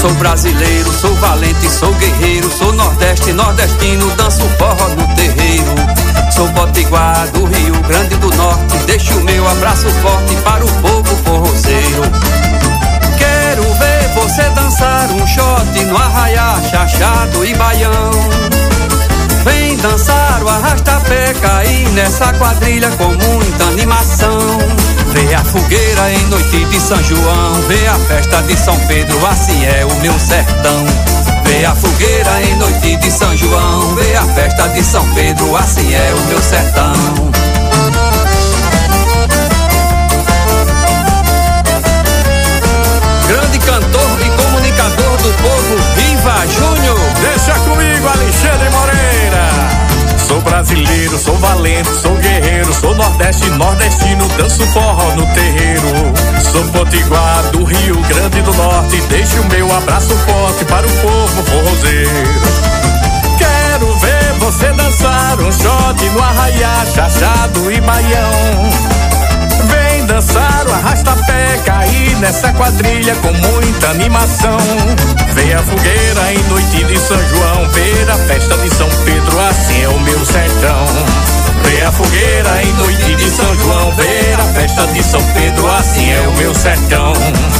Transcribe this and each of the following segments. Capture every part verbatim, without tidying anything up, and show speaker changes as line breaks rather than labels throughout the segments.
Sou brasileiro, sou valente, sou guerreiro, sou nordeste, nordestino, danço forró no terreiro. Sou potiguar do Rio Grande do Norte, deixo o meu abraço forte para o povo forrozeiro. Quero ver você dançar um shot no arraiá, chachado e baião. Vem dançar o arrasta-pé, cair nessa quadrilha com muita animação. Vê a fogueira em noite de São João, vê a festa de São Pedro, assim é o meu sertão. Vê a fogueira em noite de São João, vê a festa de São Pedro, assim é o meu sertão. Grande cantor e comunicador do povo, Riva Júnior.
Deixa comigo, Alexandre Moreira. Sou brasileiro, sou valente, sou guerreiro, sou nordeste, nordestino, danço forró no terreiro. Sou potiguar do Rio Grande do Norte, deixo o meu abraço forte para o povo forrozeiro. Quero ver você dançar um shot no arraiá, chachado e baião. Vem dançar o arrasta-pé, cair nessa quadrilha com muita animação. Vem a fogueira em noite de São João, ver a festa de São Pedro, assim é o meu sertão. Vem a fogueira em noite de São João, ver a festa de São Pedro, assim é o meu sertão.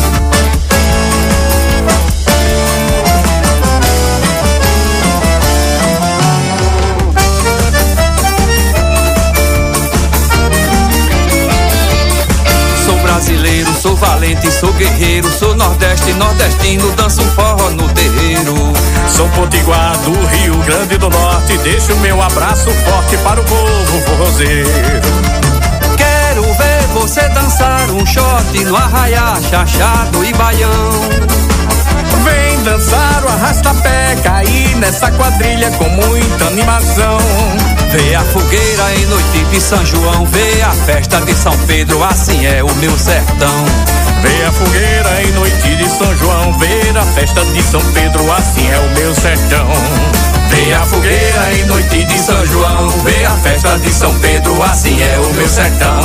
Brasileiro, sou valente, sou guerreiro, sou nordeste, nordestino, danço forró no terreiro.
Sou potiguar do Rio Grande do Norte, deixo meu abraço forte para o povo forrozeiro.
Quero ver você dançar um shot no arraiá, chachado e baião.
Vem dançar o arrasta-pé, cair nessa quadrilha com muita animação.
Vê a fogueira em noite de São João, vê a festa de São Pedro, assim é o meu sertão.
Vê a fogueira em noite de São João, vê a festa de São Pedro, assim é o meu sertão.
Vê a fogueira em noite de São João, vê a festa de São Pedro, assim é o meu sertão.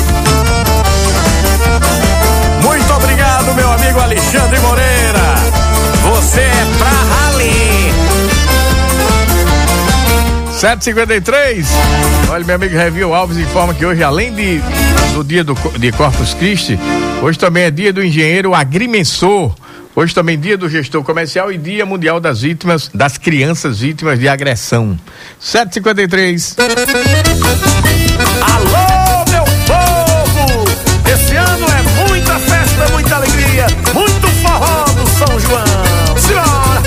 Muito obrigado, meu amigo Alexandre Moreira. Você é pra rally. sete e cinquenta e três. Olha, meu amigo Revil Alves informa que hoje, além de, do dia do, de Corpus Christi, hoje também é dia do engenheiro agrimensor. Hoje também é dia do gestor comercial e dia mundial das vítimas, das crianças vítimas de agressão. sete e cinquenta e três. Alô, meu povo! Esse ano é muita festa, muita alegria, muito forró do São João. Senhora!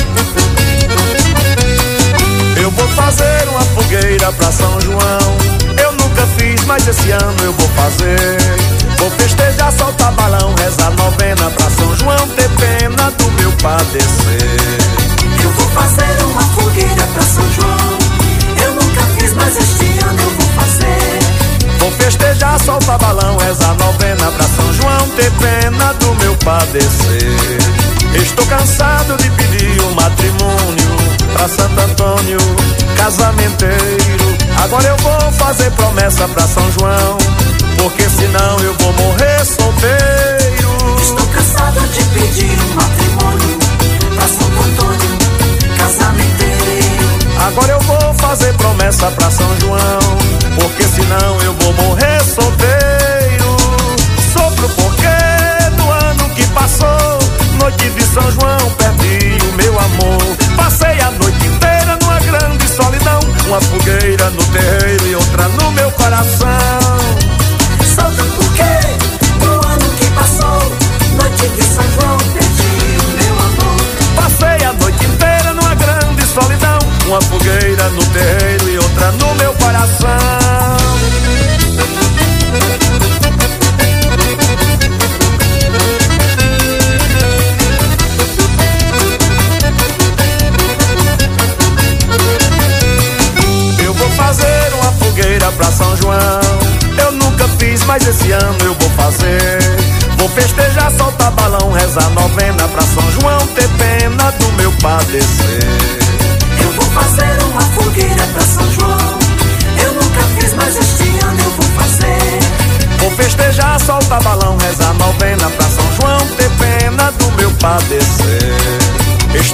Eu vou fazer uma fogueira pra São João. Eu nunca fiz, mas esse ano eu vou fazer. Vou festejar, soltar balão, rezar novena pra São João ter pena do meu padecer.
Eu vou fazer uma fogueira pra São João. Eu nunca fiz, mas este ano eu vou fazer.
Vou festejar, soltar balão, rezar novena pra São João ter pena do meu padecer. Estou cansado de pedir um matrimônio pra Santo Antônio, casamenteiro. Agora eu vou fazer promessa pra São João, porque senão eu vou morrer solteiro.
Estou cansado de pedir um matrimônio pra Santo Antônio, casamenteiro.
Agora eu vou fazer promessa pra São João, porque senão eu vou morrer solteiro. Sofro porque do ano que passou, noite de São João, perdi o meu amor. Passei a noite inteira numa grande solidão, uma fogueira no terreiro e outra no meu coração.
Sofro porque do ano que passou, noite de São João, perdi o meu amor.
Passei a noite inteira numa grande solidão, uma fogueira no terreiro e outra no meu coração. Fazer uma fogueira pra São João. Eu nunca fiz, mas esse ano eu vou fazer. Vou festejar, soltar balão, rezar novena pra São João ter pena do meu padecer.
Eu vou fazer uma fogueira pra São João. Eu nunca fiz, mas este ano eu vou fazer.
Vou festejar, soltar balão, rezar novena pra São João ter pena do meu padecer.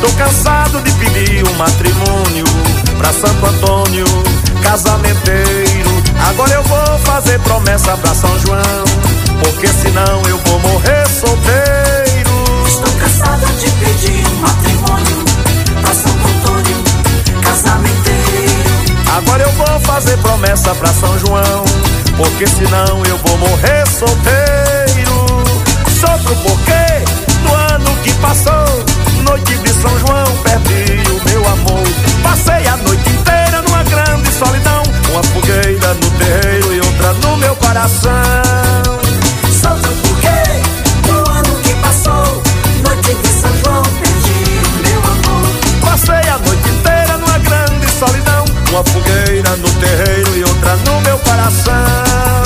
Estou cansado de pedir um matrimônio pra Santo Antônio, casamenteiro. Agora eu vou fazer promessa pra São João, porque senão eu vou morrer solteiro.
Estou cansado de pedir um matrimônio pra Santo Antônio, casamenteiro.
Agora eu vou fazer promessa pra São João, porque senão eu vou morrer solteiro. Sofro porque no ano que passou, noite de São João, perdi o meu amor. Passei a noite inteira numa grande solidão, uma fogueira no terreiro e outra no meu coração.
Sofro porque no ano que passou, noite de São João, perdi o meu amor.
Passei a noite inteira numa grande solidão, uma fogueira no terreiro e outra no meu coração.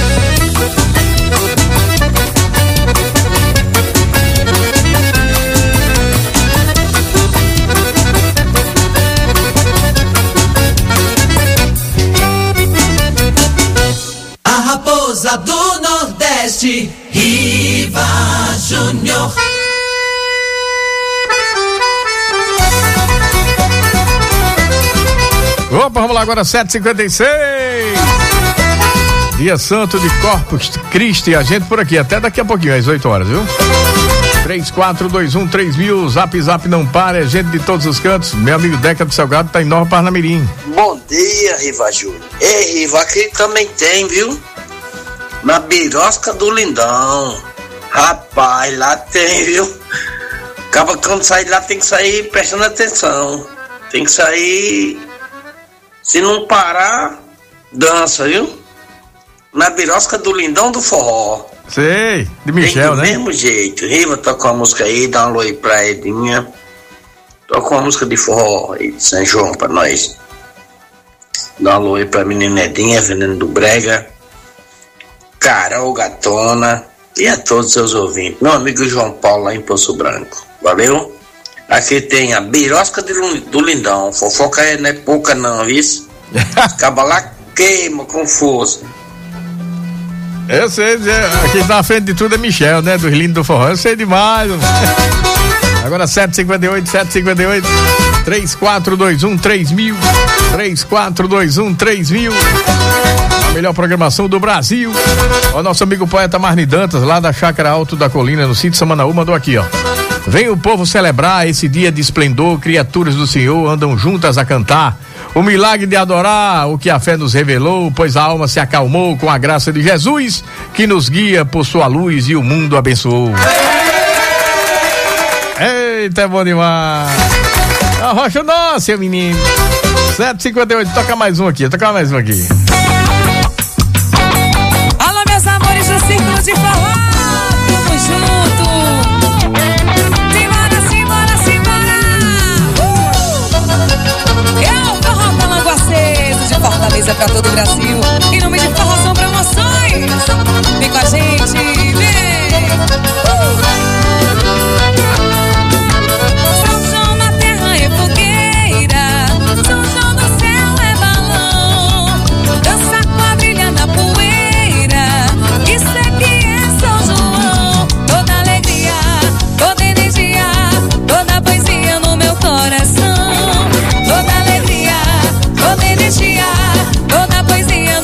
A raposa do Nordeste, Riva Júnior.
Opa, vamos lá agora, sete e cinquenta e seis. Dia Santo de Corpus Christi, a gente por aqui, até daqui a pouquinho, às oito horas, viu? três quatro dois um três mil, zap zap não para, é gente de todos os cantos. Meu amigo Deca do Salgado tá em Nova Parnamirim.
Bom dia, Riva Júnior. Ei, Riva, aqui também tem, viu? Na Birosca do Lindão. Rapaz, lá tem, viu? Acaba quando sair lá tem que sair prestando atenção. Tem que sair. Se não parar, dança, viu? Na Birosca do Lindão do Forró.
Sei, de Michel,
do
né?
Do mesmo jeito. Riva, toca uma música aí, dá um alô aí pra Edinha. Toca uma música de forró aí de São João pra nós. Dá um alô aí pra menina Edinha, Veneno do Brega, Carol Gatona e a todos os seus ouvintes. Meu amigo João Paulo lá em Poço Branco. Valeu? Aqui tem a Birosca do Lindão. Fofoca é, não é pouca não, viu? Acaba lá, queima com força.
Eu sei, aqui na frente de tudo é Michel, né? Dos lindos do forró, eu sei demais. Agora sete e cinquenta e oito, sete e cinquenta e oito, três quatro dois um três mil, três quatro dois um três mil. A melhor programação do Brasil. O nosso amigo poeta Marni Dantas, lá da Chácara Alto da Colina, no sítio Samanaú, mandou aqui, ó. Vem o povo celebrar esse dia de esplendor, criaturas do Senhor andam juntas a cantar. O milagre de adorar o que a fé nos revelou, pois a alma se acalmou com a graça de Jesus, que nos guia por sua luz e o mundo abençoou. Eita, é bom demais. A rocha nossa, seu menino. sete e cinquenta e oito, toca mais um aqui, toca mais um aqui.
Alô, meus amores do Círculo de Forró, tamo junto. Simbora, simbora, simbora. Uh! Eu, Forró Palango Aceso, de Fortaleza pra todo o Brasil. Em nome de Forró são promoções. Vem com a gente, vem. Uh! São João na terra é fogueira, São João no céu é balão, dança quadrilha na poeira, isso é que é São João. Toda alegria, toda energia, toda poesia no meu coração. Toda alegria, toda energia, toda poesia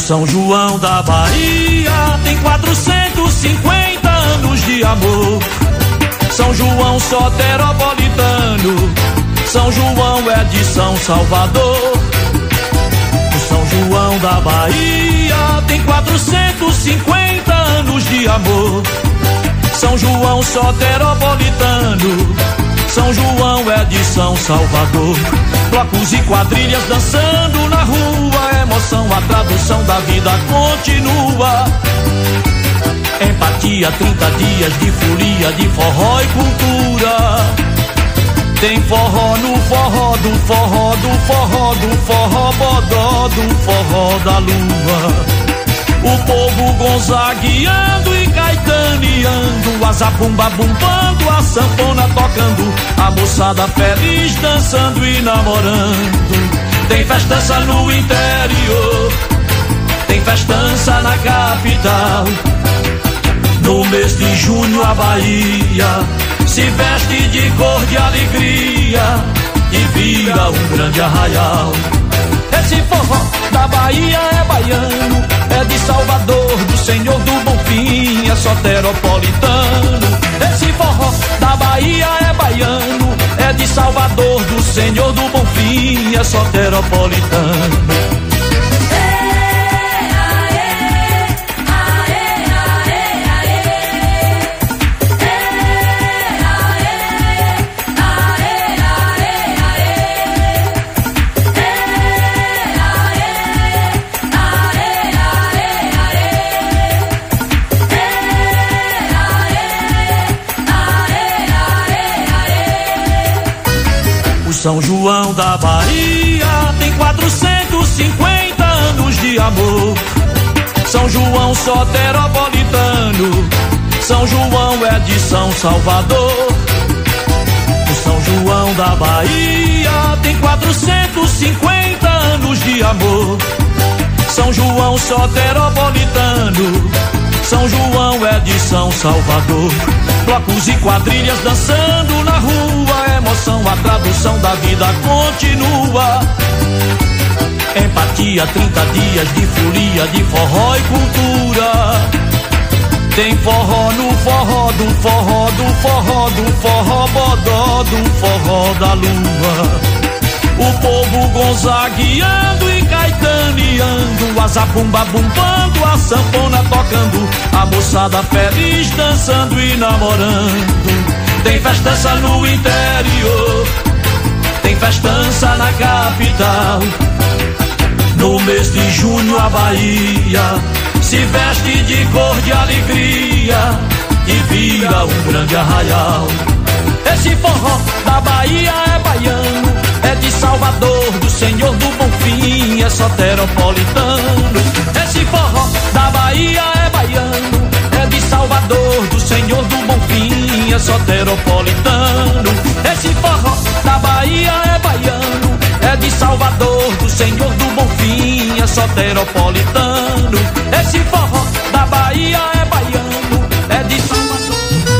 São João da Bahia tem quatrocentos e cinquenta anos de amor. São João soteropolitano, São João é de São Salvador. O São João da Bahia tem quatrocentos e cinquenta anos de amor. São João soteropolitano, São João é de São Salvador. Blocos e quadrilhas dançando na rua, emoção, a tradução da vida continua. Empatia, trinta dias de folia, de forró e cultura. Tem forró no forró do forró do forró do forró bodó do forró da lua. O povo gonzagueando e caetaneando, a zabumba bumbando, a sanfona tocando, a moçada feliz dançando e namorando. Tem festança no interior, tem festança na capital. No mês de junho a Bahia se veste de cor de alegria e vira um grande arraial. Esse forró da Bahia é baiano, é de Salvador, do Senhor do Bonfim, é soteropolitano. Esse forró da Bahia é baiano, é de Salvador, do Senhor do Bonfim, é soteropolitano. São João da Bahia tem quatrocentos e cinquenta anos de amor. São João soteropolitano, São João é de São Salvador. O São João da Bahia tem quatrocentos e cinquenta anos de amor. São João soteropolitano, São João é de São Salvador. Blocos e quadrilhas dançando na rua, emoção, a tradução da vida continua. Empatia, trinta dias de folia, de forró e cultura. Tem forró no forró do forró do forró do forró bodó do forró da lua. O povo gonzagueando e caetaneando, a zabumba bumbando, a sanfona tocando, a moçada feliz dançando e namorando. Tem festança no interior, tem festança na capital. No mês de junho a Bahia se veste de cor de alegria e vira um grande arraial. Esse forró da Bahia é baiano, é de Salvador, do Senhor do Bonfim, é soteropolitano. Esse forró da Bahia é baiano, é de Salvador, do Senhor do Bonfim, é soteropolitano. Esse forró da Bahia é baiano, é de Salvador, do Senhor do Bonfim, é soteropolitano. Esse forró da Bahia é baiano, é de Salvador.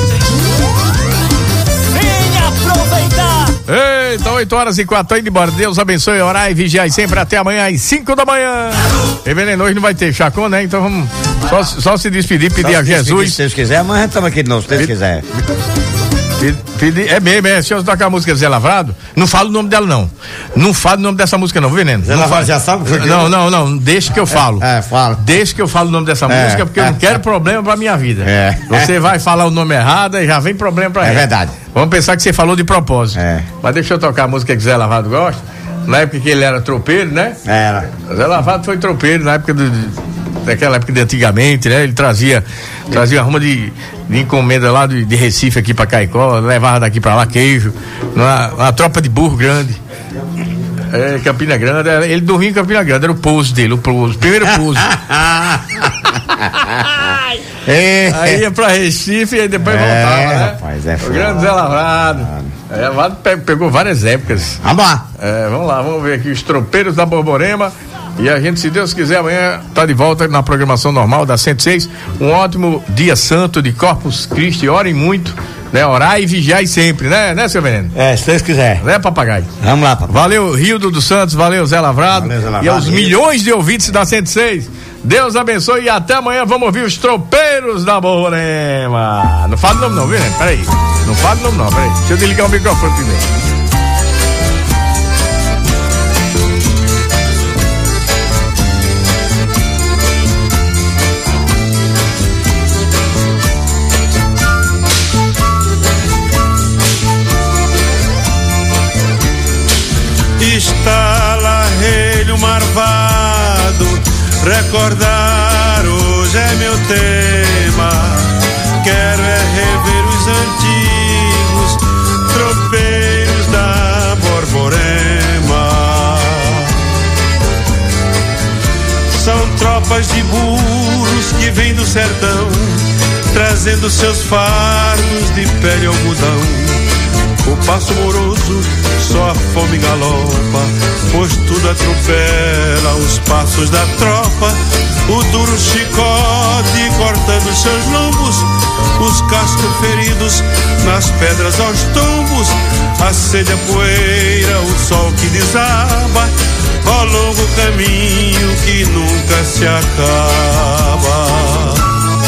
Venha aproveitar!
Eita, oito horas e quatro, indo embora. Deus abençoe, orar e vigiar sempre até amanhã às cinco da manhã. E veneno, hoje não vai ter chacon, né? Então vamos só, só se despedir, pedir
só
a Jesus. Despedir,
se Deus quiser, amanhã estamos aqui de novo, se Deus quiser.
Pedir, é mesmo, é. Se eu tocar a música Zé Lavrado, não falo o nome dela, não. Não falo o nome dessa música, não, veneno.
Zé Lavrado já sabe? Porque
não, não, não. Deixa que eu falo.
É, é fala.
Deixa que eu falo o nome dessa
é,
música, porque
é,
eu não quero
é,
problema pra minha vida.
É.
Você é. vai falar o nome errado e já vem problema pra ela.
É verdade.
Vamos pensar que você falou de propósito.
É.
Mas deixa eu tocar a música que Zé Lavrado gosta. Na época que ele era tropeiro, né?
Era.
Zé Lavrado foi tropeiro na época do. Daquela época de antigamente, né? Ele trazia trazia uma de, de encomenda lá de, de Recife aqui pra Caicó, levava daqui pra lá queijo, uma, uma tropa de burro grande. É, Campina Grande, ele dormia em Campina Grande, era o pouso dele, o pouso, primeiro pouso. Aí ia pra Recife e depois é, voltava, né?
Rapaz, é
o grande Zé Lavrado. É, Lavrado pegou várias épocas.
Vamos lá.
É, vamos lá, vamos ver aqui os tropeiros da Borborema. E a gente, se Deus quiser, amanhã tá de volta na programação normal da cento e seis. Um ótimo dia santo de Corpus Christi. Orem muito, né? Orar e vigiar sempre, né, né, seu Veneno?
É, se Deus quiser.
Né, papagaio?
Vamos lá, papai.
Valeu, Rildo dos Santos, valeu, Zé Lavrado.
Valeu, Zé Lavrado.
E aos milhões de ouvintes da cento e seis. Deus abençoe e até amanhã. Vamos ouvir os tropeiros da Borborema. Não fala o nome não, viu, né? Peraí. Não fala o nome não, peraí. Deixa eu desligar o microfone primeiro.
Estala, relho marvado, recordar hoje é meu tema. Quero é rever os antigos tropeiros da Borborema. São tropas de burros que vêm do sertão, trazendo seus fardos de pele algodão. O passo moroso, só a fome galopa, pois tudo atropela os passos da tropa. O duro chicote cortando seus lombos, os cascos feridos nas pedras aos tombos. Acende a poeira, o sol que desaba, ó longo caminho que nunca se acaba.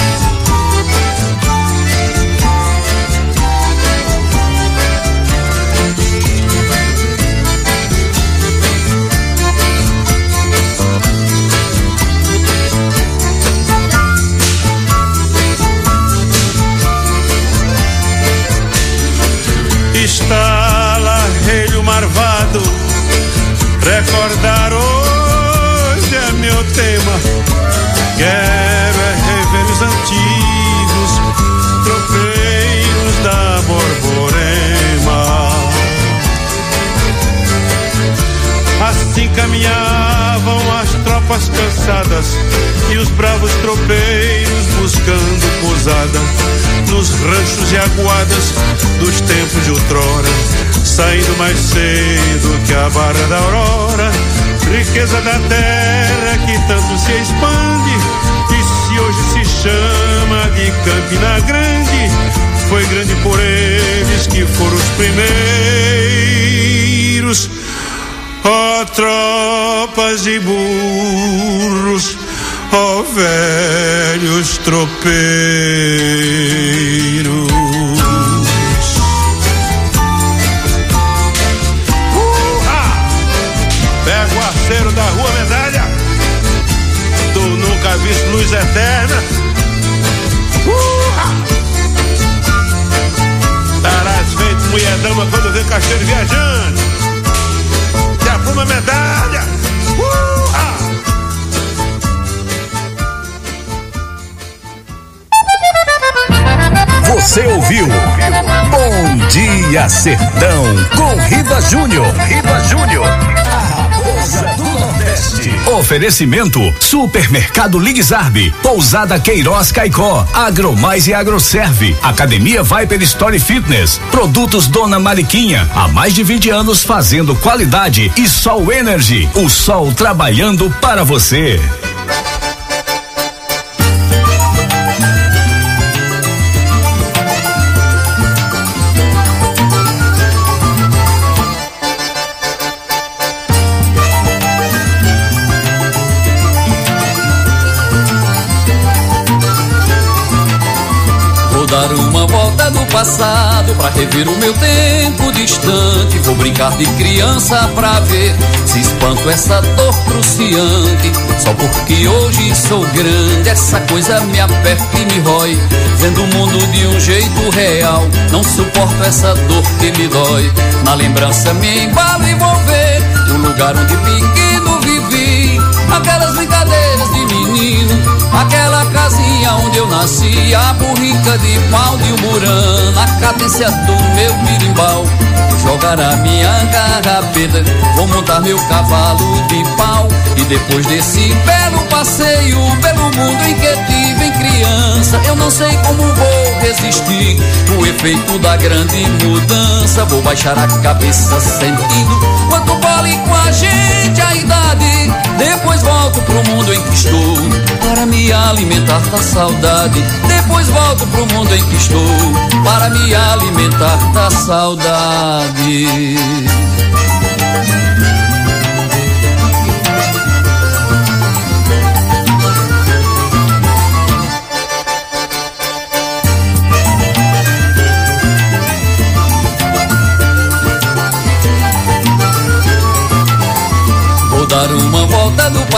Estala, relho marvado, recordar hoje é meu tema. Quero é rever os antigos tropeiros da Borborema. Assim caminhavam as tropas cansadas e os bravos tropeiros buscando pousada nos ranchos e aguadas dos tempos de outrora, saindo mais cedo que a barra da aurora. Riqueza da terra que tanto se expande, e se hoje se chama de Campina Grande, foi grande por eles que foram os primeiros. Ó oh, tropas de burros, ó oh, velhos tropeiros. Uh-ha! Pega o arceiro da Rua Medalha, tu nunca viste luz eterna. Uh-ha! Tarás feito mulher dama quando vê cacheiro viajando. Uma medalha. Uh-ah!
Você ouviu Bom Dia Sertão com Riva Júnior. Riva Júnior, a raposa do Nordeste. Oferecimento Supermercado Ligzarbe, Pousada Queiroz Caicó, Agromais e Agroserve, Academia Viper Story Fitness, Produtos Dona Mariquinha, há mais de vinte anos fazendo qualidade, e Sol Energy, o sol trabalhando para você.
Dar uma volta no passado pra rever o meu tempo distante. Vou brincar de criança pra ver se espanto essa dor cruciante. Só porque hoje sou grande, essa coisa me aperta e me rói. Vendo o mundo de um jeito real, não suporto essa dor que me dói. Na lembrança me embalo e vou ver o lugar onde pequeno vivi. Aquelas brincadeiras de menino, aquela casinha onde eu nasci, a burrica de pau de umurã, a cadência do meu birimbau. Vou jogar a minha carrapeta, vou montar meu cavalo de pau, e depois desse belo passeio pelo mundo em que tive em criança, eu não sei como vou resistir o efeito da grande mudança. Vou baixar a cabeça sentindo quanto vale com a gente a idade. Depois volto pro mundo em que estou para me alimentar da saudade. Depois volto pro mundo em que estou para me alimentar da saudade.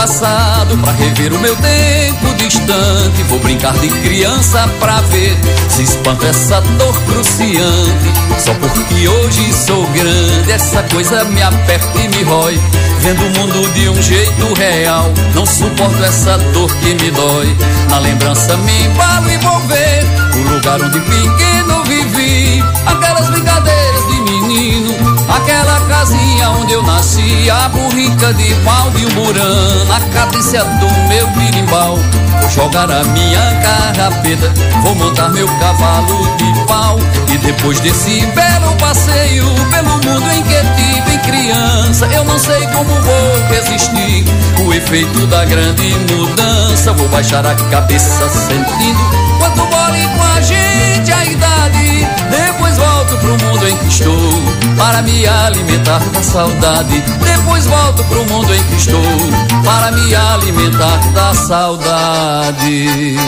passado pra rever o meu tempo distante. Vou brincar de criança pra ver se espanto essa dor cruciante. Só porque hoje sou grande, essa coisa me aperta e me rói. Vendo o mundo de um jeito real, não suporto essa dor que me dói. Na lembrança me embalo e vou ver o lugar onde pequeno vivi. Aquelas brincadeiras de menino, aquela casinha onde eu nasci, a burrica de pau de umburã, a cadência do meu birimbau. Vou jogar a minha carrapeta, vou montar meu cavalo de pau. E depois desse belo passeio pelo mundo em que tive criança, eu não sei como vou resistir o efeito da grande mudança. Vou baixar a cabeça sentindo quanto mole com a gente a idade. Depois volto pro mundo em que estou para me alimentar da saudade. Depois volto pro mundo em que estou para me alimentar da saudade.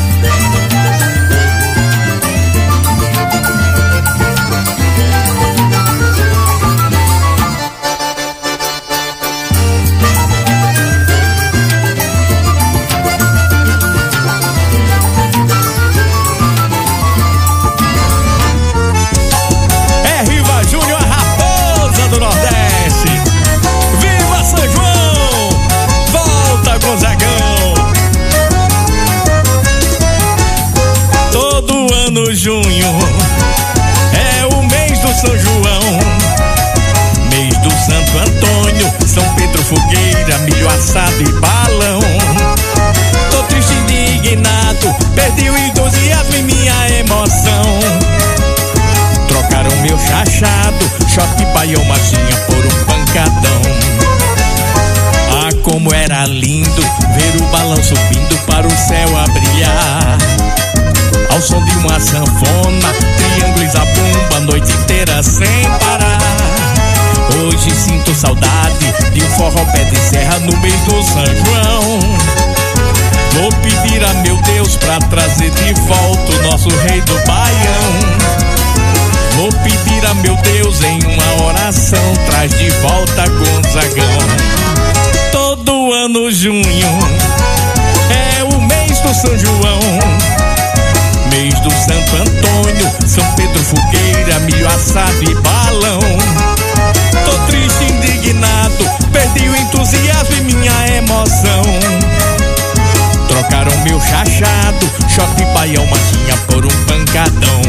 Junho é o mês do São João, mês do Santo Antônio, São Pedro, fogueira, milho assado e balão. Tô triste, indignado, perdi o entusiasmo e minha emoção. Trocaram meu chachado, choque, baião, machinha por um pancadão. Ah, como era lindo ver o balão subindo para o céu a brilhar, ao som de uma sanfona, triângulo e zabumba, a noite inteira sem parar. Hoje sinto saudade de um forró pé de serra no mês do São João. Vou pedir a meu Deus pra trazer de volta o nosso rei do Baião. Vou pedir a meu Deus em uma oração, traz de volta Gonzagão. Todo ano junho é o mês do São João, mês do Santo Antônio, São Pedro, fogueira, milho assado e balão. Tô triste, indignado, perdi o entusiasmo e minha emoção. Trocaram meu chachado, choque, baião, machinha por um pancadão.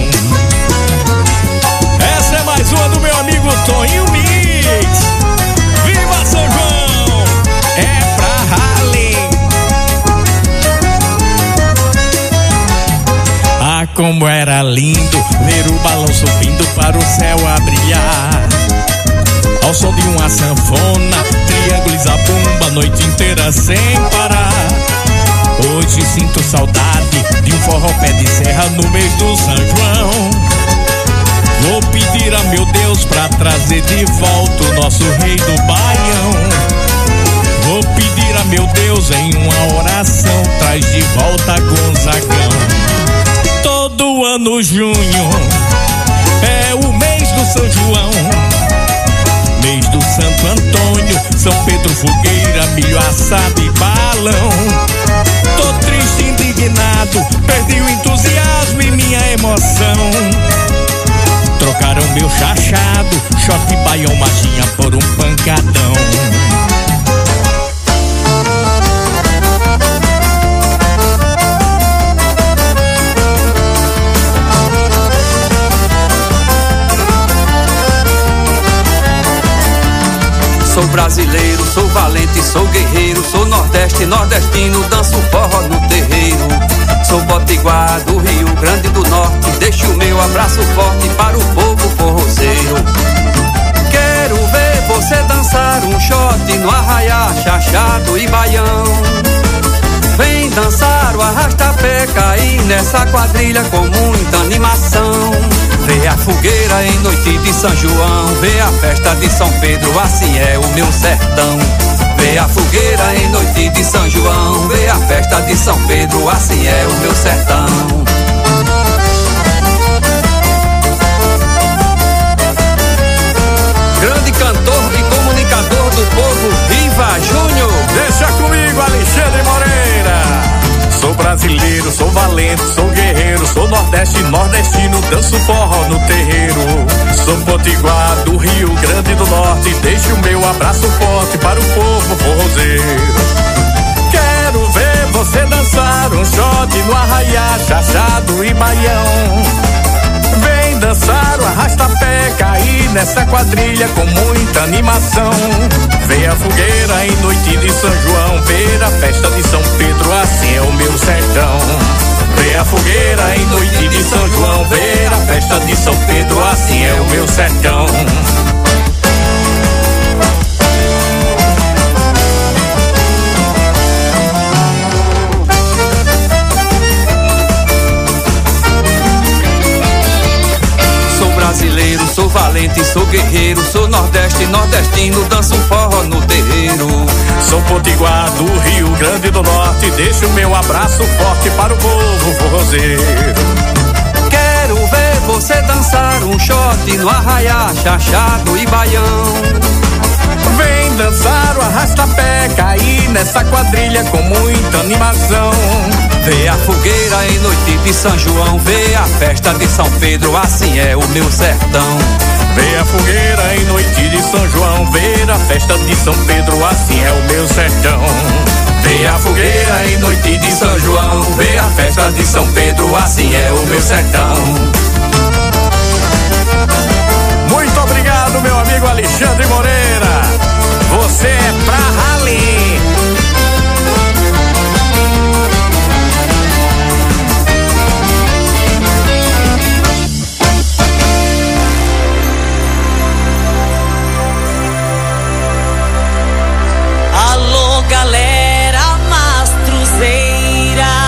Essa é mais uma do meu amigo Toninho Mix. Viva São João! É pra rally. Ah, como era lindo ver o balão subindo para o céu a brilhar, ao som de uma sanfona, triângulo e zabumba, a noite inteira sem parar. Hoje sinto saudade de um forró pé de serra no mês do São João. Vou pedir a meu Deus pra trazer de volta o nosso rei do Baião. Vou pedir a meu Deus em uma oração, traz de volta Gonzagão. Todo ano junho é o mês do São João, mês do Santo Antônio, São Pedro, fogueira, milho assado e balão. Tô triste, indignado, perdi o entusiasmo e minha emoção. Trocaram meu chachado, choque, baião, machinha por um pancadão.
Sou brasileiro, sou valente, sou guerreiro, sou nordeste, nordestino, danço forró no terreiro. Sou potiguar do Rio Grande do Norte, deixo o meu abraço forte para o povo forrozeiro. Quero ver você dançar um shot no arraiá, chachado e baião. Vem dançar o arrasta-pé, cair nessa quadrilha com muita animação. Vê a fogueira em noite de São João, vê a festa de São Pedro, assim é o meu sertão. Vê a fogueira em noite de São João, vê a festa de São Pedro, assim é o meu sertão. Grande cantor e comunicador do povo, Viva Júnior!
Deixa comigo! valente, sou guerreiro, sou nordeste, nordestino, danço forró no terreiro. Sou potiguar do Rio Grande do Norte, deixo o meu abraço forte para o povo forrozeiro. Quero ver você dançar um shot no arraiá, chachado e baião. Vem dançar o arrasta-pé, cair nessa quadrilha com muita animação. Vem a fogueira em noite de São João, ver a festa de São Pedro, assim é o meu sertão. Vem a fogueira em noite de São João, ver a festa de São Pedro, assim é o meu sertão.
Brasileiro, sou valente, sou guerreiro, sou nordeste, nordestino, danço forró no terreiro.
Sou potiguar do Rio Grande do Norte, deixo o meu abraço forte para o povo forrozeiro.
Quero ver você dançar um shot no arraiá, chachado e baião.
Vem dançar o arrasta-pé, cair nessa quadrilha com muita animação.
Vê a fogueira em noite de São João, vê a festa de São Pedro, assim é o meu sertão.
Vê a fogueira em noite de São João, vê a festa de São Pedro, assim é o meu sertão.
Vê a fogueira em noite de São João, vê a festa de São Pedro, assim é o meu sertão.
Muito obrigado, meu amigo Alexandre Moreira. Você é pra rali.
Alô, galera mastruzeira,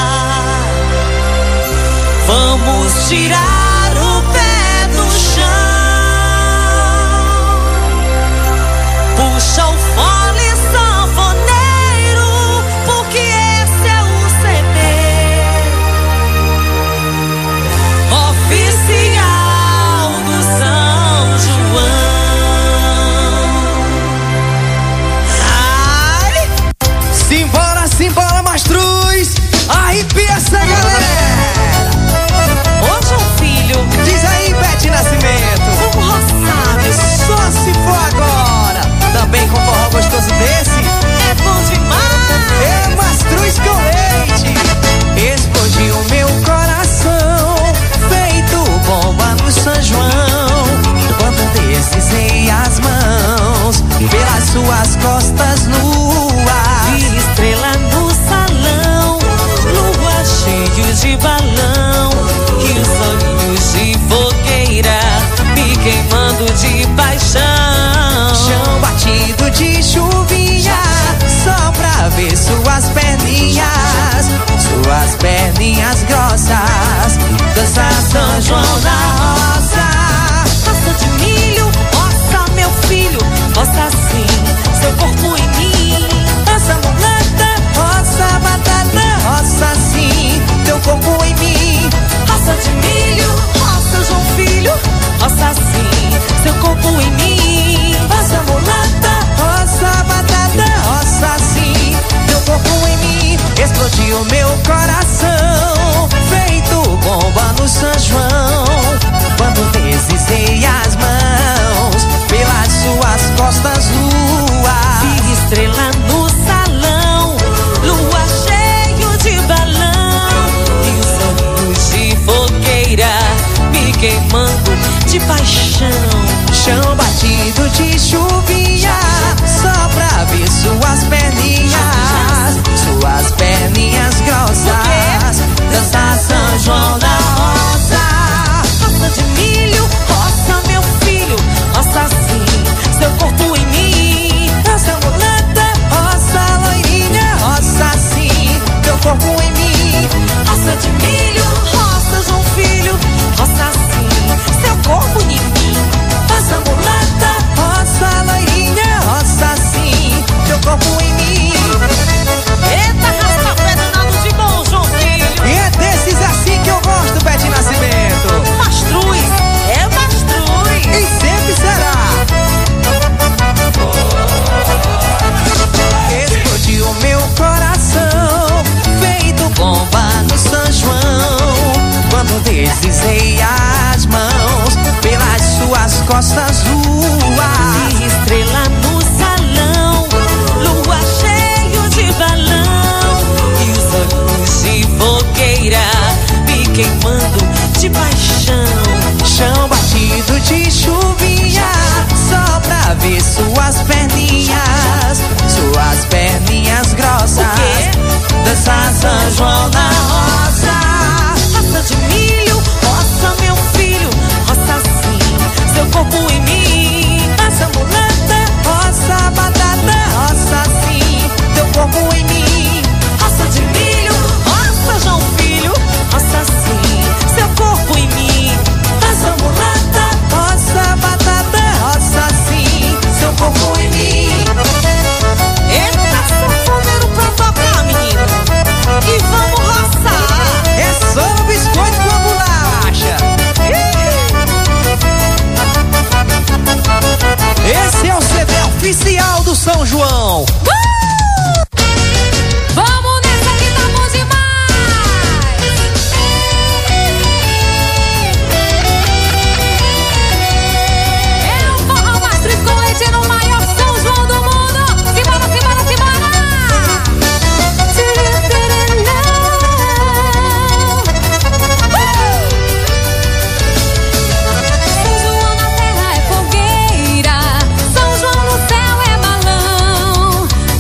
vamos tirar o pé do chão. Puxa o fole sanfoneiro, porque esse é o C D oficial do São João. Ai! Simbora, simbora, mastruz! Arrepia essa galera! Ô, João Filho, diz aí, Bete Nascimento, vamos roçar, só se for agora. Também com forró gostoso desse, é bom demais. É mastruz com leite. Explodiu meu coração, feito bomba no São João. Quando deslizei as mãos pelas suas costas nuas, vi estrela no salão, lua cheio de balão, e os olhinhos de fogueira me queimando de paixão. Chão batido de chuvinha, só pra ver suas perninhas, suas perninhas grossas, dançar São João na roça. Roça de milho, roça meu filho, roça assim, seu corpo em mim. Roça mulata, roça batata, roça assim, teu corpo em mim. Roça de milho, roça João Filho, roça assim, seu corpo em mim. Roça mulata, roça batata, roça assim, teu corpo em mim. Explodiu meu coração, feito bomba no São João. Quando deslizei as mãos pelas suas costas nuas, vi estrela no salão, lua cheio de balão, e os olhos de fogueira me queimando de paixão. Chão batido de chuvinha, só pra ver suas perninhas, suas perninhas grossas, dançar São João na roça. Roça de milho, roça meu filho, roça assim, seu corpo em mim. Roça mulata, roça loirinha, roça assim, teu corpo em mim. Roça de milho, roça João Filho, roça assim, seu corpo em mim. Roça mulata, roça loirinha, roça assim, teu corpo em mim. Eita, raspa pé danado de bom, João Filho. E é desses assim que eu gosto. Costa Azul.
Estrela no salão, lua cheio de balão e os olhos de fogueira me queimando de paixão.
Chão batido de chuvinha, só pra ver suas perninhas, suas perninhas grossas. Dançar São João na roça.
Roça de milho, roça meu filho, roça sim, seu corpo em mim.
Roça mulata, roça batata, roça sim, teu corpo em mim.
Roça de milho, roça João Filho, roça sim, seu corpo em mim. Roça mulata,
roça batata, roça sim, seu corpo em mim.
Eita, sanfoneiro pra tocar, menino, e vamos roçar.
É só o biscoito com a bolacha. Esse é o C D oficial do São João.
Uh! Vamos nessa que tá bom demais. É o forró Mastruz com leite no maior São João do mundo. Simbora, simbora, simbora. São João na terra é fogueira, São João no céu é balão.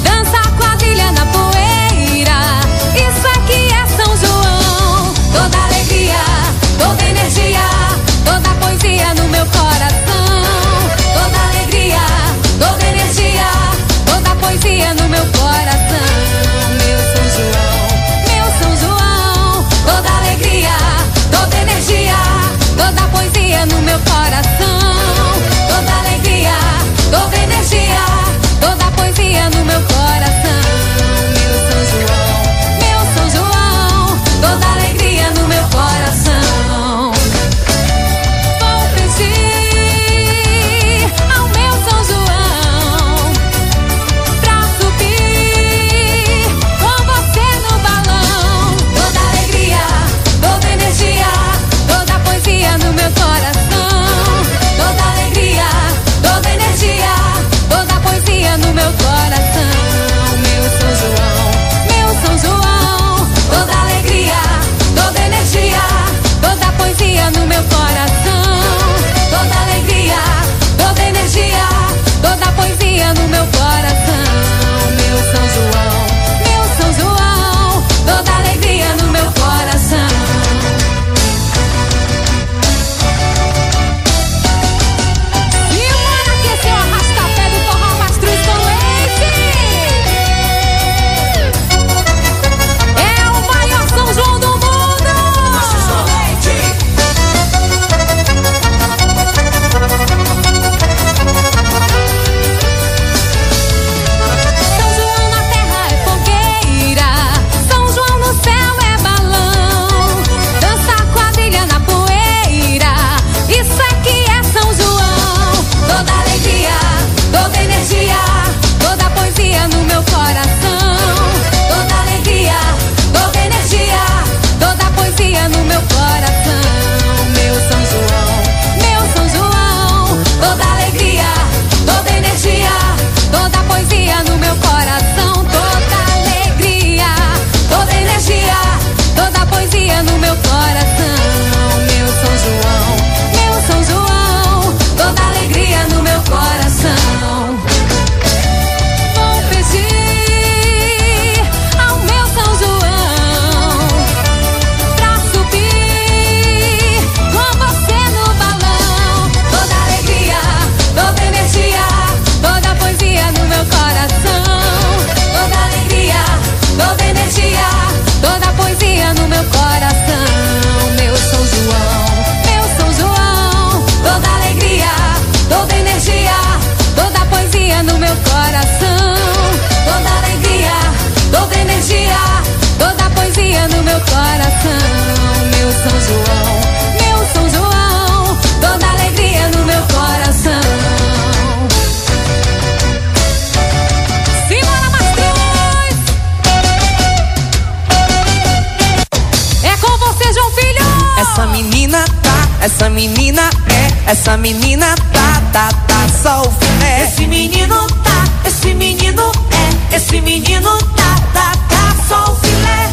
essa menina tá, tá, tá só o filé.
Esse menino tá, esse menino é, esse menino tá, tá, tá só o filé.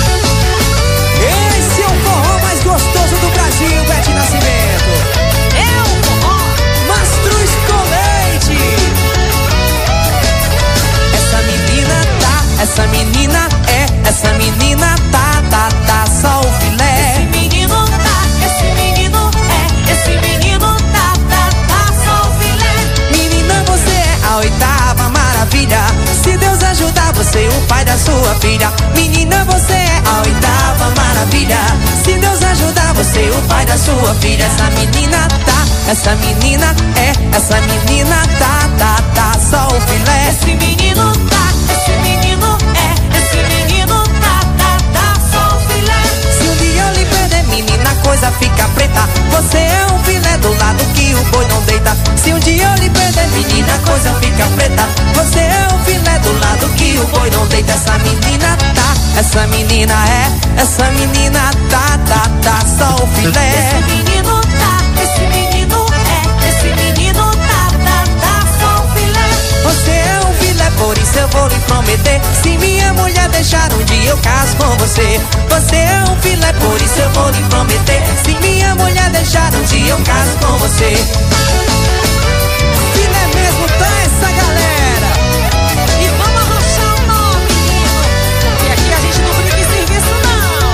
Esse é o forró mais gostoso do Brasil, Bete Nascimento. É o forró Mastruz com leite. Essa menina tá, essa menina é, essa menina tá, tá, tá só o filé.
Esse menino tá, esse menino é, esse menino tá, tá, tá só o filé.
Menina, você é a oitava maravilha. Se Deus ajudar você, o pai da sua filha. Menina, você é a oitava maravilha. Se Deus ajudar você, o pai da sua filha. Essa menina tá, essa menina é, essa menina tá, tá, tá só o filé.
Esse menino tá, esse menino é, esse menino tá, tá, tá só o filé.
Se um dia eu lhe perder, menina, a coisa fica preta. Você é um filé do lado que o boi não deita. Se um dia eu lhe perder, menina, a coisa fica preta. Você é um filé do lado que o boi não deita. Essa menina tá, essa menina é, essa menina tá, tá, tá só o filé.
Esse menino tá, esse menino é, esse menino tá, tá, tá só o filé.
Você é um filé, por isso eu vou lhe prometer. Se minha mulher deixar um dia eu caso com você. Você é um filé, por isso eu vou lhe prometer. Se minha mulher deixar um dia eu caso com você. Filé mesmo tá essa galera.
E vamos arrochar o nome, menino. E aqui a gente não brinca em serviço, não.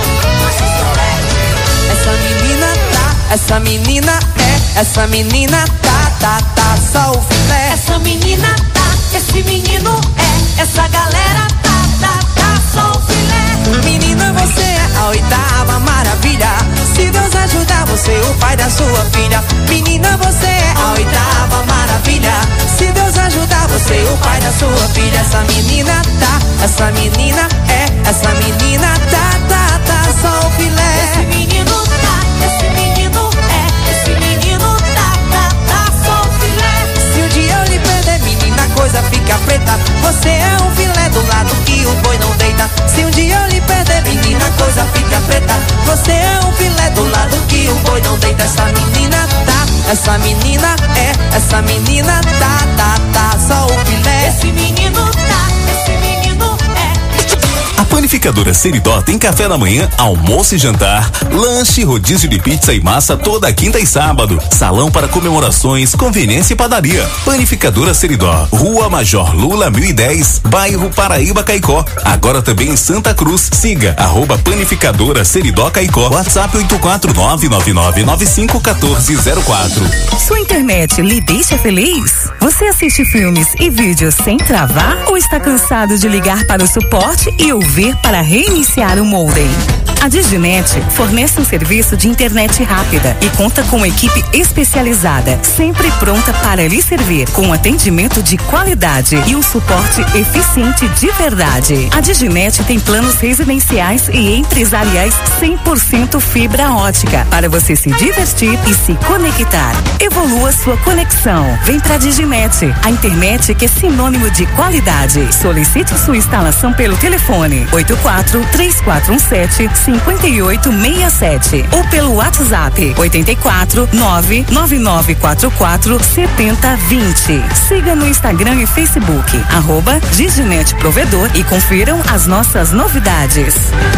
Essa menina tá, essa menina é, essa menina tá, tá, tá só o filé.
Essa menina tá, esse menino é, essa galera tá, tá, tá só o filé.
Menina, você é a oitava maravilha. Se Deus ajudar você, o pai da sua filha. Menina, você é a oitava maravilha. Se Deus ajudar você, o pai da sua filha. Essa menina tá, essa menina é, essa menina tá, tá, tá só o filé.
Esse menino tá, esse menino é, esse menino tá, tá, tá só o filé.
Se um dia eu lhe perder, menina, a coisa fica preta. Você é um filé do lado que o boi não deita. Se um dia eu lhe perder, menina, a coisa fica preta. Você é um filé do lado que o boi não deita. Essa menina tá, essa menina é, essa menina tá, tá, tá só o filé.
Esse menino tá, esse menino é.
A Panificadora Seridó tem café da manhã, almoço e jantar, lanche, rodízio de pizza e massa toda quinta e sábado, salão para comemorações, conveniência e padaria. Panificadora Seridó, Rua Major Lula mil e dez, bairro Paraíba, Caicó. Agora também em Santa Cruz. Siga arroba Panificadora Seridó Caicó. WhatsApp oito quatro nove nove nove nove cinco um quatro zero quatro.
Sua internet lhe deixa feliz? Você assiste filmes e vídeos sem travar ou está cansado de ligar para o suporte e ouvir para reiniciar o modem? A Diginet fornece um serviço de internet rápida e conta com uma equipe especializada, sempre pronta para lhe servir, com atendimento de qualidade e um suporte eficiente de verdade. A Diginet tem planos residenciais e empresariais cem por cento fibra ótica para você se divertir e se conectar. Evolua sua conexão. Vem pra Diginet, a internet que é sinônimo de qualidade. Solicite sua instalação pelo telefone oito quatro três quatro um sete cinco oito seis sete ou pelo WhatsApp oito quatro nove nove nove quatro quatro sete zero dois zero. Siga no Instagram e Facebook arroba Diginet Provedor e confiram as nossas novidades.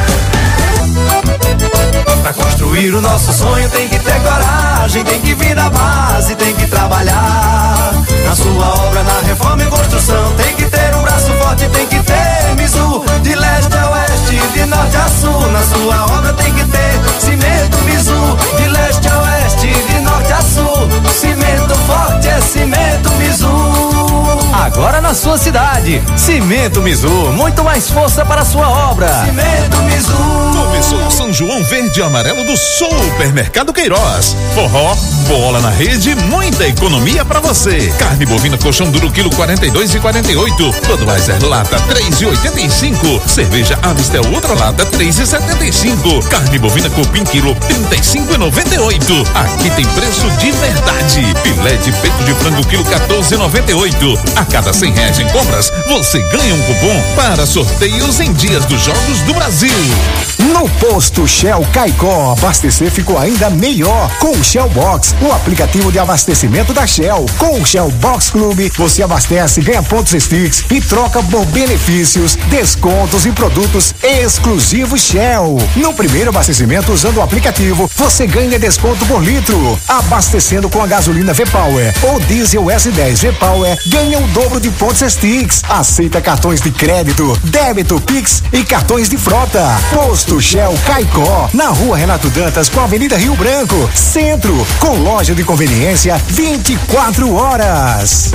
Pra construir o nosso sonho tem que ter coragem, tem que vir da base, tem que trabalhar. Na sua obra, na reforma e construção, tem que ter um braço forte, tem que ter Mizu. De leste a oeste, de norte a sul, na sua obra tem que ter cimento Mizu. De leste a oeste, de norte a sul, cimento forte é cimento Mizu. Agora na sua cidade, Cimento Mizu, muito mais força para a sua obra. Cimento Mizu.
Começou São João Verde e Amarelo do Supermercado Queiroz. Forró, bola na rede, muita economia pra você. Carne bovina colchão duro quilo quarenta e dois e quarenta e oito. Budweiser lata três e oitenta e cinco. Cerveja Amistel outra lata três e setenta e cinco. Carne bovina cupim quilo trinta e cinco e noventa e oito. Aqui tem preço de verdade. Filé de peito de frango quilo quatorze e noventa e oito. A cada cem reais reais em compras, você ganha um cupom para sorteios em dias dos Jogos do Brasil.
No posto Shell Caicó, abastecer ficou ainda melhor com o Shell Box, o aplicativo de abastecimento da Shell. Com o Shell Box Clube, você abastece, ganha pontos Stix e troca por benefícios, descontos e produtos exclusivos Shell. No primeiro abastecimento usando o aplicativo, você ganha desconto por litro. Abastecendo com a gasolina V-Power ou diesel S dez V-Power, ganha o dobro de pontos Stix. Aceita cartões de crédito, débito, Pix e cartões de frota. Posto Shell Caicó, na rua Renato Dantas com a Avenida Rio Branco, Centro, com loja de conveniência vinte e quatro horas.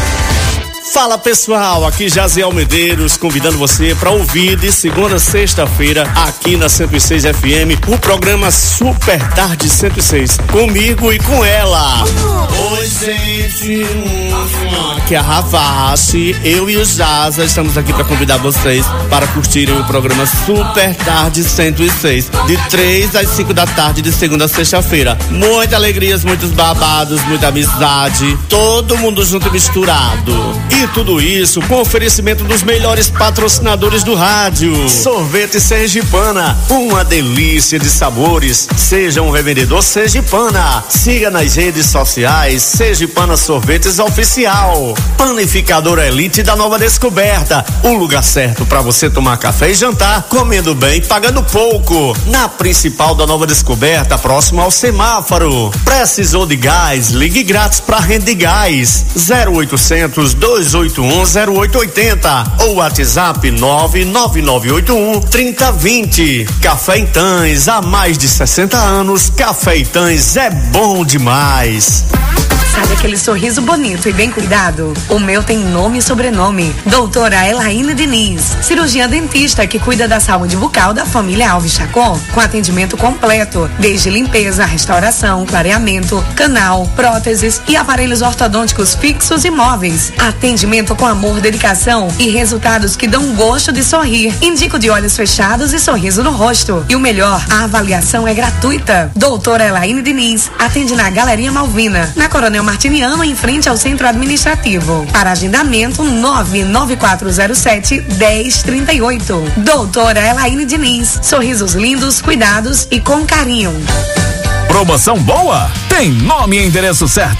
Fala pessoal, aqui Jaziel Medeiros convidando você para ouvir de segunda a sexta-feira aqui na cento e seis F M o programa Super Tarde cento e seis, comigo e com ela. Oi gente, aqui é a Ravache, eu e o Jaza estamos aqui para convidar vocês para curtirem o programa Super Tarde cento e seis, de três às cinco da tarde de segunda a sexta-feira. Muitas alegrias, muitos babados, muita amizade, todo mundo junto e misturado. E tudo isso com oferecimento dos melhores patrocinadores do rádio. Sorvete Sergipana, uma delícia de sabores. Seja um revendedor Sergipana. Siga nas redes sociais Sergipana Sorvetes Oficial. Panificadora Elite da Nova Descoberta, o lugar certo para você tomar café e jantar, comendo bem, pagando pouco. Na principal da Nova Descoberta, próximo ao semáforo. Precisou de gás? Ligue grátis para Rede Gás. zero oitocentos, dois oito um, zero oito oito zero ou WhatsApp nove nove nove oito um, três zero dois zero. Café Itães, há mais de sessenta anos, Café Itães é bom demais.
Sabe aquele sorriso bonito e bem cuidado? O meu tem nome e sobrenome. Doutora Elaine Diniz, cirurgiã dentista que cuida da saúde bucal da família Alves Chacon, com atendimento completo, desde limpeza, restauração, clareamento, canal, próteses e aparelhos ortodônticos fixos e móveis. Atendimento com amor, dedicação e resultados que dão gosto de sorrir. Indico de olhos fechados e sorriso no rosto. E o melhor, a avaliação é gratuita. Doutora Elaine Diniz atende na Galeria Malvina, na Coronel Martiniano, em frente ao Centro Administrativo. Para agendamento, nove nove quatro zero sete, um zero três oito. Doutora Elaine Diniz, sorrisos lindos, cuidados e com carinho.
Promoção boa? Tem nome e endereço certo.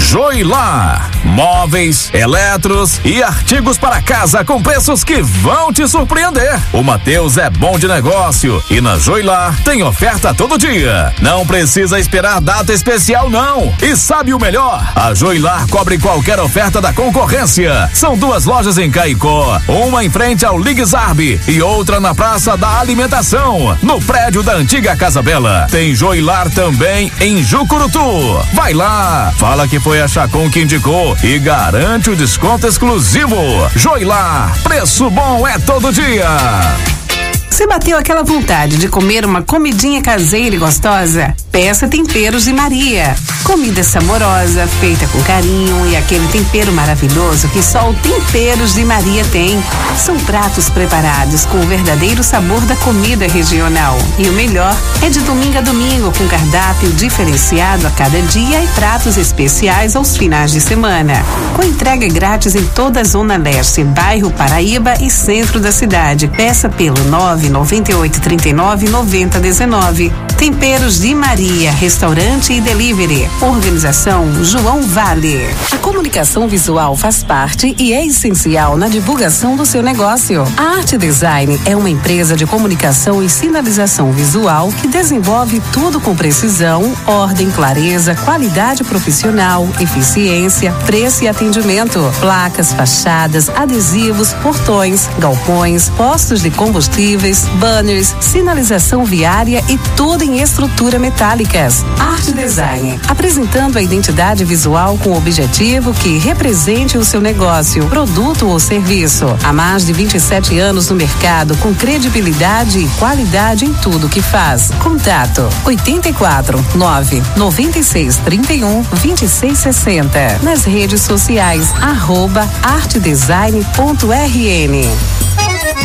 Joilar. Móveis, eletros e artigos para casa com preços que vão te surpreender. O Mateus é bom de negócio e na Joilar tem oferta todo dia. Não precisa esperar data especial não. E sabe o melhor? A Joilar cobre qualquer oferta da concorrência. São duas lojas em Caicó, uma em frente ao Ligue Zarb e outra na Praça da Alimentação, no prédio da antiga Casa Bela. Tem Joilar também em Jucurutu. Vai lá, fala que foi a Chacon que indicou e garante o desconto exclusivo. Joilar, preço bom é todo dia.
Se bateu aquela vontade de comer uma comidinha caseira e gostosa? Peça Temperos de Maria. Comida saborosa, feita com carinho e aquele tempero maravilhoso que só o Temperos de Maria tem. São pratos preparados com o verdadeiro sabor da comida regional. E o melhor é de domingo a domingo, com cardápio diferenciado a cada dia e pratos especiais aos finais de semana. Com entrega grátis em toda a Zona Leste, bairro Paraíba e centro da cidade. Peça pelo nove nove oito três nove nove zero um nove. Temperos de Maria, restaurante e delivery. Organização João Vale. A comunicação visual faz parte e é essencial na divulgação do seu negócio. A Arte Design é uma empresa de comunicação e sinalização visual que desenvolve tudo com precisão, ordem, clareza, qualidade profissional, eficiência, preço e atendimento. Placas, fachadas, adesivos, portões, galpões, postos de combustíveis, banners, sinalização viária e tudo em estrutura metálicas. Arte Design, apresentando a identidade visual com o objetivo que represente o seu negócio, produto ou serviço. Há mais de vinte e sete anos no mercado, com credibilidade e qualidade em tudo que faz. Contato oito quatro nove nove seis três um dois seis seis zero. Nas redes sociais, arroba artedesign ponto r n.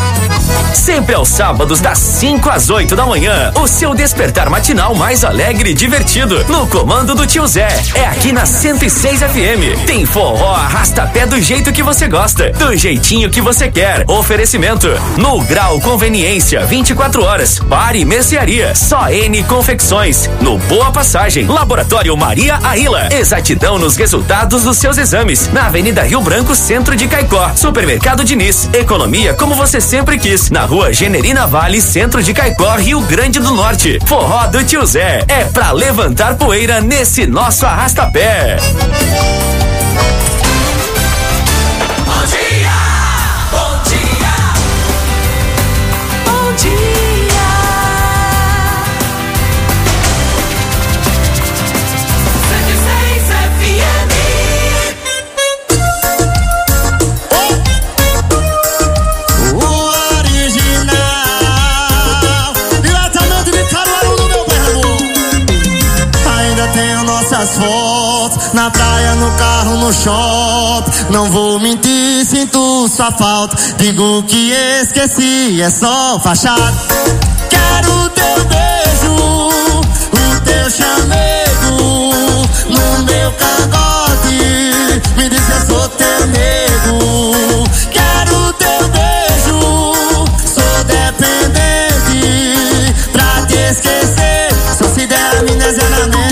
Sempre aos sábados, das cinco às oito da manhã. O seu despertar matinal mais alegre e divertido. No comando do tio Zé. É aqui na cento e seis F M. Tem forró arrasta-pé do jeito que você gosta. Do jeitinho que você quer. Oferecimento. No Grau Conveniência. vinte e quatro horas. Bar e mercearia. Só N Confecções. No Boa Passagem. Laboratório Maria Aila. Exatidão nos resultados dos seus exames. Na Avenida Rio Branco, centro de Caicó. Supermercado Diniz. Economia como você sempre quis. Na Rua Generina Vale, centro de Caicó, Rio Grande do Norte. Forró do tio Zé. É pra levantar poeira nesse nosso arrasta-pé.
Bom dia, bom dia, bom dia. cento e seis F M.
Nossas fotos na praia, no carro, no shopping. Não vou mentir, sinto sua falta. Digo que esqueci, é só fachada. Quero teu beijo, o teu chamego no meu cangote. Me diz que eu sou teu nego. Quero teu beijo, sou dependente. Pra te esquecer, só se der amnésia na mente.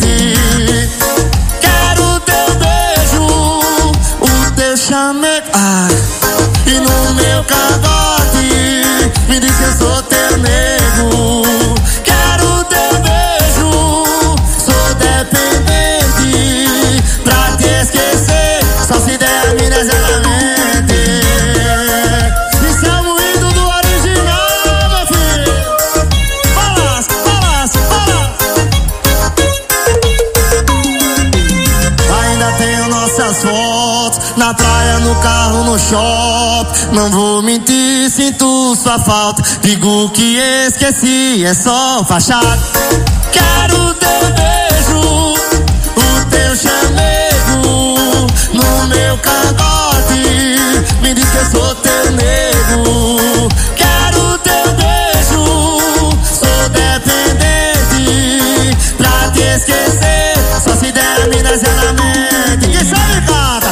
Ah, e no meu cangote me diz que eu sou teu nego. Quero teu beijo, sou dependente. Pra te esquecer, só se der amnésia na mente. Isso é o ídolo do original, meu filho. Balas, balas, balas. Ainda tenho nossas fotos na praia, no carro, no shopping. Não vou mentir, sinto sua falta. Digo que esqueci, é só fachada. Quero teu beijo, o teu chamego no meu cangote. Me diz que eu sou teu nego. Quero teu beijo, sou dependente. Pra te esquecer, só se der amnésia na mente. Quem sabe canta.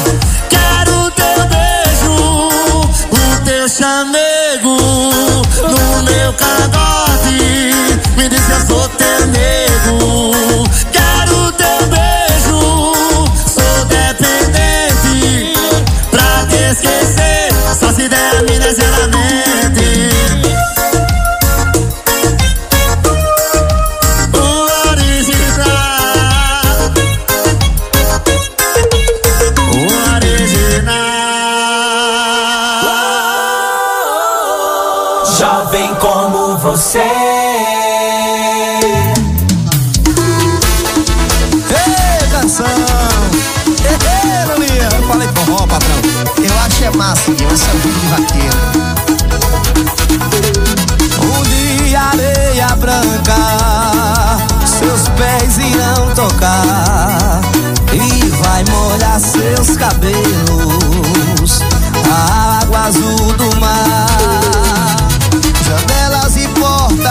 Chamego no meu cangote. Me diz que eu sou teu nego. Quero teu beijo, sou dependente. Pra te esquecer, só se der amnésia na mente. O original, o original.
Jovem como você.
Ei, canção! Ei, Lulinha! Eu falei forró, patrão. Eu acho é massa, viu? Esse é o vídeo de vaqueiro. Um dia areia branca, seus pés irão tocar e vai molhar seus cabelos, a água azul do mar. Janelas e portas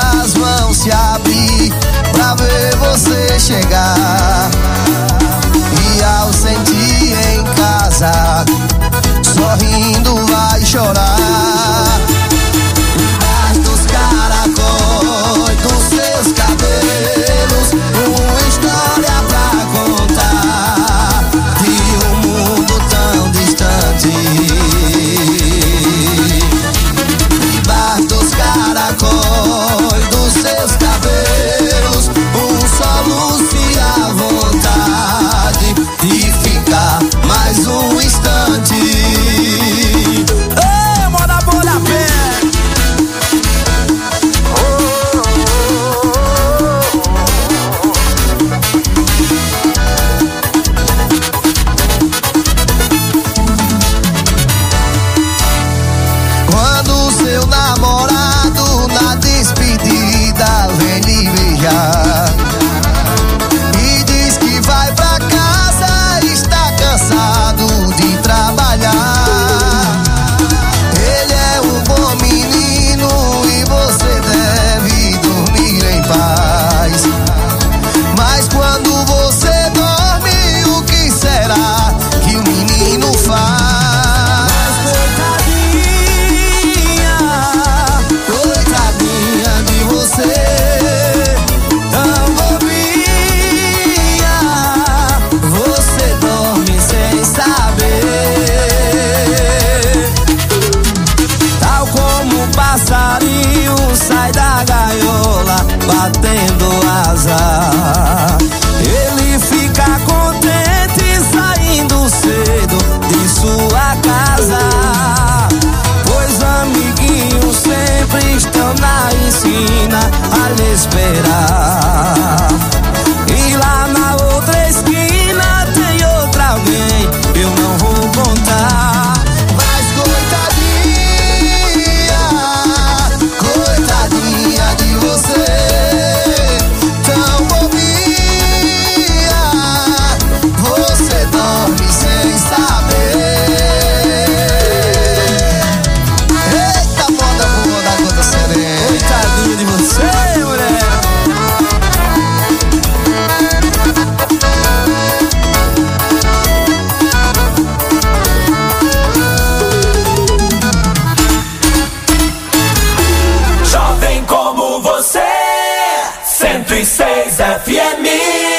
F M.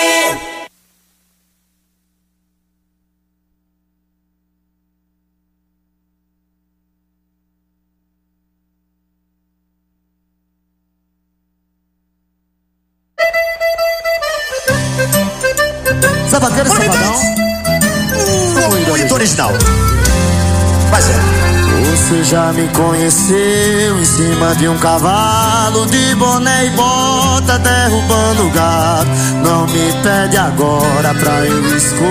Savaqueiro e Sabadão. Muito, muito original. Vai ser. Você já me conheceu em cima de um cavalo, de boné e bota, derrubando o gado. Não me pede agora pra eu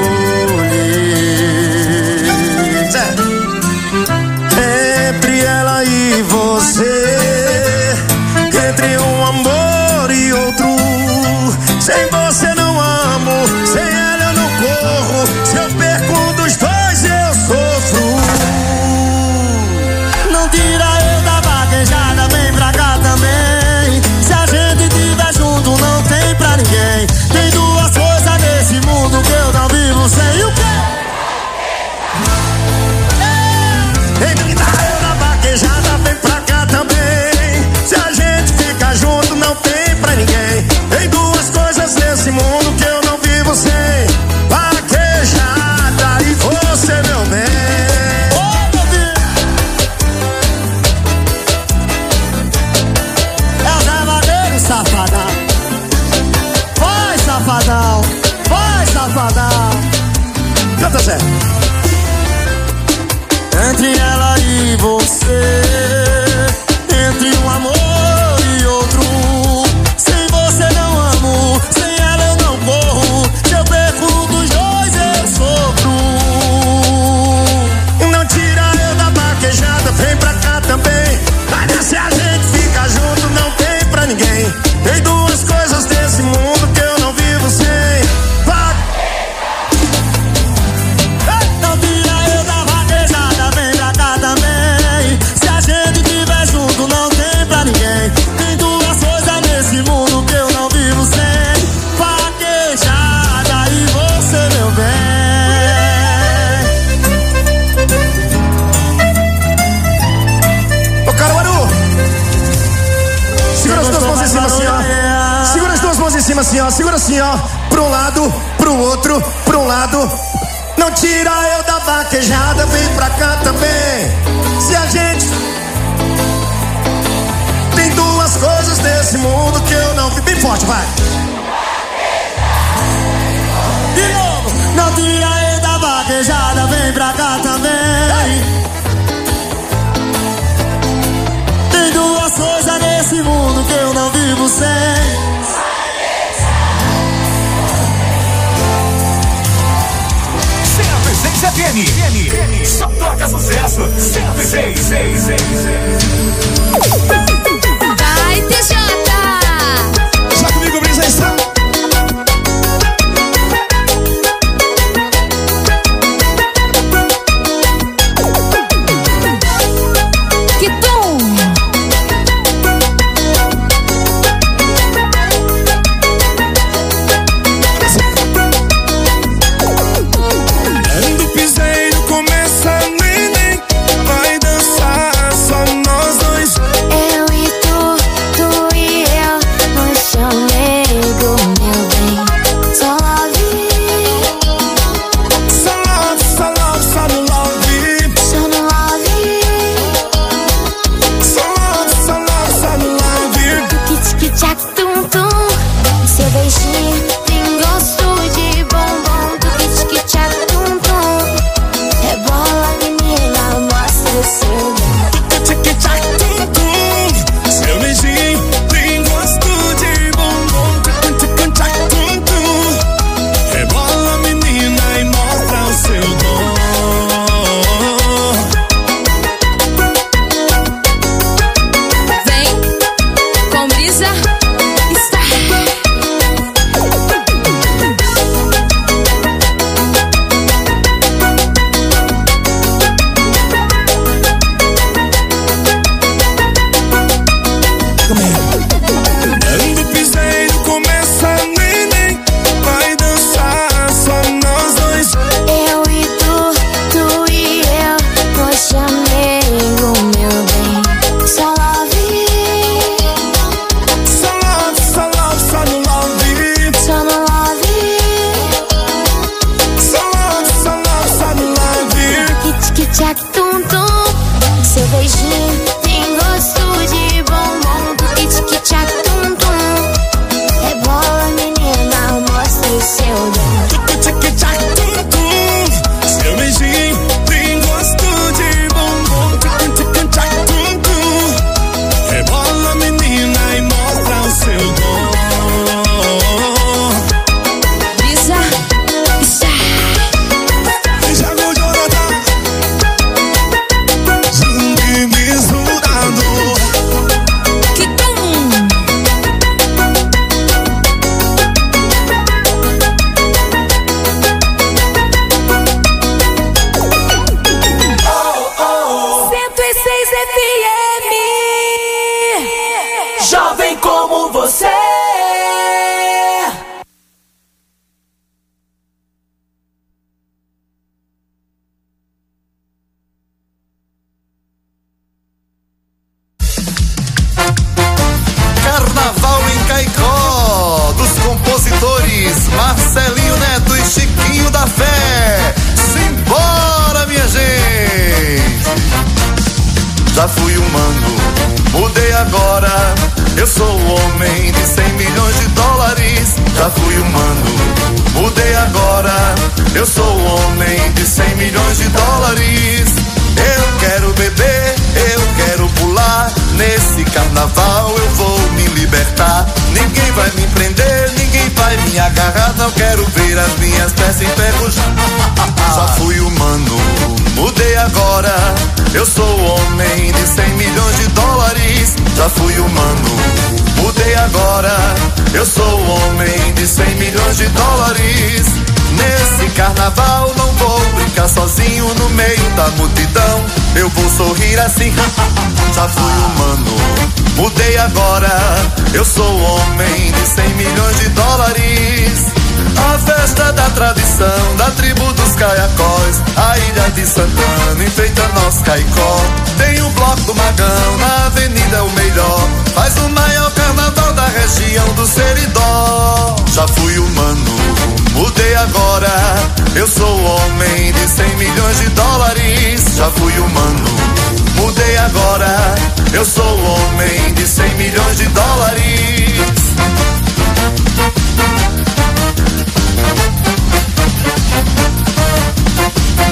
escolher. Zé. Entre ela e você, entre um amor e outro. Sem você não amo, sem ela eu não corro. Se eu perco um dos dois eu sofro. Não tira eu da vaquejada, vem pra cá também. Se a gente tiver junto não tem pra ninguém. Tem duas coisas nesse mundo que eu não vivo sem o quê? Então tira eu da vaquejada, vem pra cá também. Se a gente fica junto não tem pra ninguém. Tem duas coisas nesse mundo que eu não vivo sem: vaquejada e você, meu bem. É o Zé Vaqueiro, safadão. Vai, safadão. Vai, safadão. Canta, Zé. Entre ela e você, entre um amor e outro. Sem você não amo, sem ela eu não corro. Se eu perco um dos dois eu sofro. Não tira eu da vaquejada, vem pra cá também. Mas se a gente fica junto não tem pra ninguém. Tem duas coisas nesse mundo que eu não vivo sem: vaquejada. Não tira eu da vaquejada, vem pra cá também. Se a gente tiver junto não tem pra ninguém. Tem duas coisas nesse mundo que eu não vivo sem: vaquejada e você, meu bem. Ô Caruaru, segura as duas mãos em cima assim, ó. Segura as duas mãos em cima assim, ó. Segura assim, ó. Pra um lado, pro outro, pra um lado. Não tira eu da vaquejada, vem pra cá também. Se a gente tem duas coisas nesse mundo que eu não vi. Bem forte, vai. De novo. Não tira eu da vaquejada, vem pra cá também. Tem duas coisas nesse mundo que eu não vivo sem:
cento e seis F M. Só toca sucesso. cento e seis, seis, seis, seis.
Vai, T J!
Já comigo, Brisa.
Que tom!
Quando o piseiro começa, neném vai dançar, só nós dois. Oh,
Eu sou o homem de cem milhões de dólares. Já fui humano, mudei agora. Eu sou o homem de cem milhões de dólares. Eu quero beber, eu quero pular. Nesse carnaval eu vou me libertar. Ninguém vai me prender, ninguém vai me agarrar. Não quero ver as minhas peças enferrujar. Já fui humano, mudei agora. Eu sou o homem de cem milhões de dólares. Já fui humano, mudei agora. Eu sou o homem de cem milhões de dólares. Nesse carnaval não vou brincar sozinho no meio da multidão. Eu vou sorrir assim. Já fui humano, mudei agora. Eu sou o homem de cem milhões de dólares. A festa da tradição da tribo dos caiacós, a ilha de Santana enfeita nosso Caicó. Tem o bloco do Magão, na avenida o melhor. Faz o maior carnaval da região do Seridó. Já fui humano, mudei agora. Eu sou o homem de cem milhões de dólares. Já fui humano, mudei agora. Eu sou o